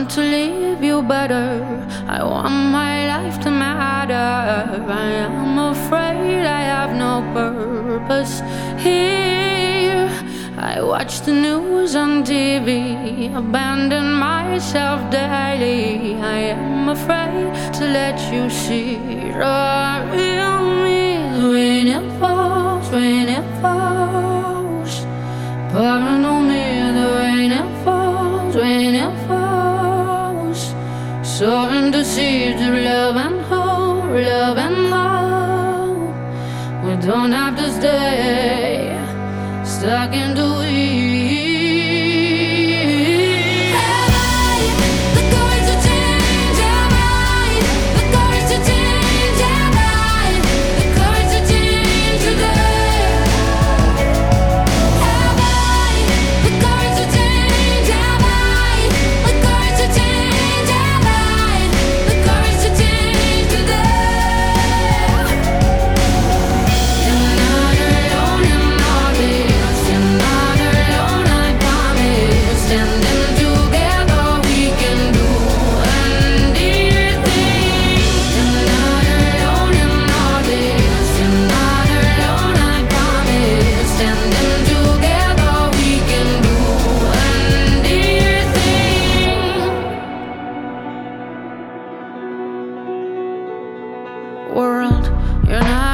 want to leave you better. I want my life to matter. I am afraid I have no purpose here. I watch the news on TV, abandon myself daily. I am afraid to let you see the real me. When it falls, when it falls, pouring on me. The rain it falls, when it falls, soaring the seeds of love and hope, love and hope. We don't have to stay stuck in the weeds. Have I the courage to change? Have I the courage to change? Have I the courage to change today? Have I the courage to change? Have I the courage to change? Have I the courage to change today? You're not alone in all this. You're not alone, I promise. Standing together, we can do anything. You're not alone in all this. You're not alone, I promise. Standing together, we can do anything. World, you're not